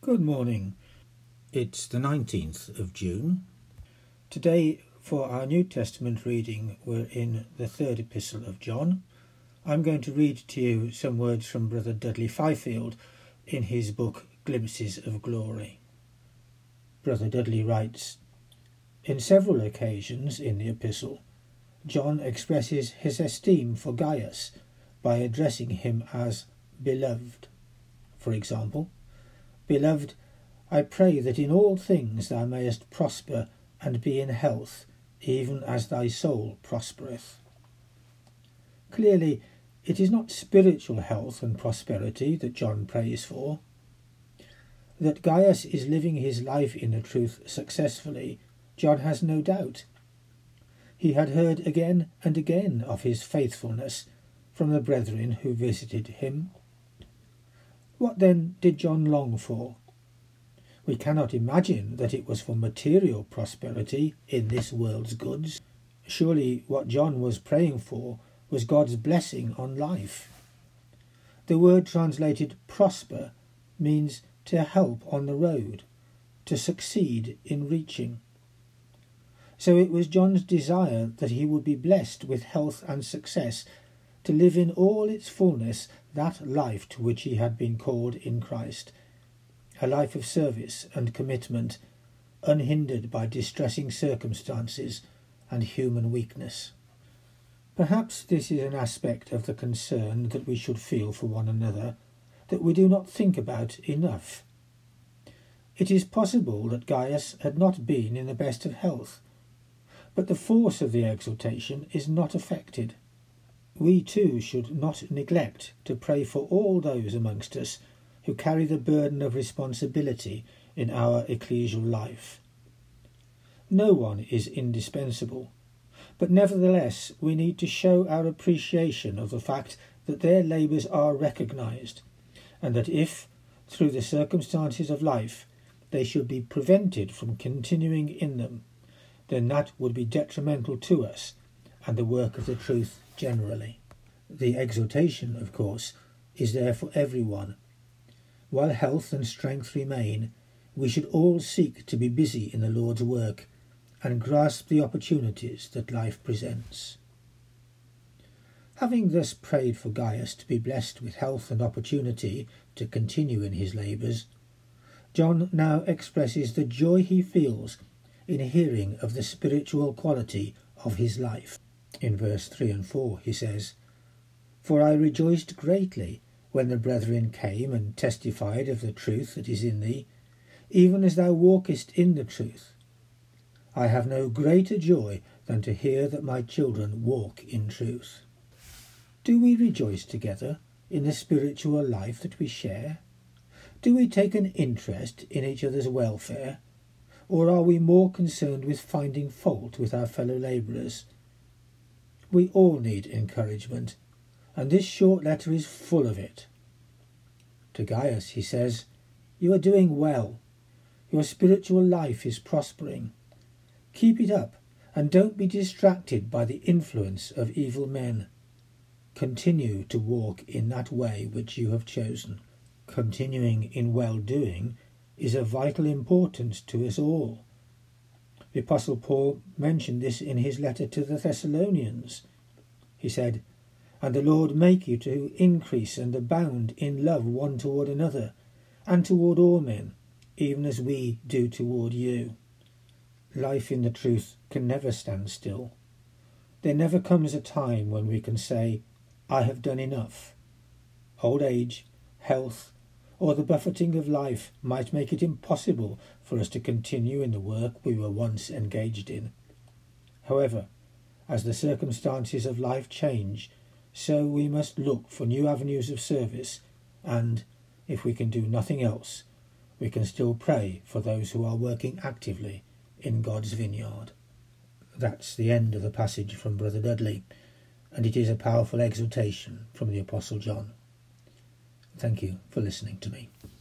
Good morning. It's the 19th of June. Today, for our New Testament reading, we're in the third epistle of John. I'm going to read to you some words from Brother Dudley Fifield in his book Glimpses of Glory. Brother Dudley writes, "In several occasions in the epistle, John expresses his esteem for Gaius by addressing him as beloved. For example, Beloved, I pray that in all things thou mayest prosper and be in health, even as thy soul prospereth." Clearly, it is not spiritual health and prosperity that John prays for. That Gaius is living his life in the truth successfully, John has no doubt. He had heard again and again of his faithfulness from the brethren who visited him. What then did John long for? We cannot imagine that it was for material prosperity in this world's goods. Surely what John was praying for was God's blessing on life. The word translated prosper means to help on the road, to succeed in reaching. So it was John's desire that he would be blessed with health and success, to live in all its fullness that life to which he had been called in Christ, a life of service and commitment, unhindered by distressing circumstances and human weakness. Perhaps this is an aspect of the concern that we should feel for one another that we do not think about enough. It is possible that Gaius had not been in the best of health, but the force of the exhortation is not affected. We too should not neglect to pray for all those amongst us who carry the burden of responsibility in our ecclesial life. No one is indispensable, but nevertheless we need to show our appreciation of the fact that their labours are recognised, and that if, through the circumstances of life, they should be prevented from continuing in them, then that would be detrimental to us and the work of the truth generally. The exhortation, of course, is there for everyone. While health and strength remain, we should all seek to be busy in the Lord's work and grasp the opportunities that life presents. Having thus prayed for Gaius to be blessed with health and opportunity to continue in his labours, John now expresses the joy he feels in hearing of the spiritual quality of his life. In verse 3 and 4 he says, "For I rejoiced greatly when the brethren came and testified of the truth that is in thee, even as thou walkest in the truth. I have no greater joy than to hear that my children walk in truth." Do we rejoice together in the spiritual life that we share? Do we take an interest in each other's welfare, or are we more concerned with finding fault with our fellow labourers? We all need encouragement, and this short letter is full of it. To Gaius he says, "You are doing well. Your spiritual life is prospering. Keep it up, and don't be distracted by the influence of evil men. Continue to walk in that way which you have chosen." Continuing in well-doing is of vital importance to us all. The Apostle Paul mentioned this in his letter to the Thessalonians. He said, "And the Lord make you to increase and abound in love one toward another, and toward all men, even as we do toward you." Life in the truth can never stand still. There never comes a time when we can say, "I have done enough." Old age, health, or the buffeting of life might make it impossible for us to continue in the work we were once engaged in. However, as the circumstances of life change, so we must look for new avenues of service, and, if we can do nothing else, we can still pray for those who are working actively in God's vineyard. That's the end of the passage from Brother Dudley, and it is a powerful exhortation from the Apostle John. Thank you for listening to me.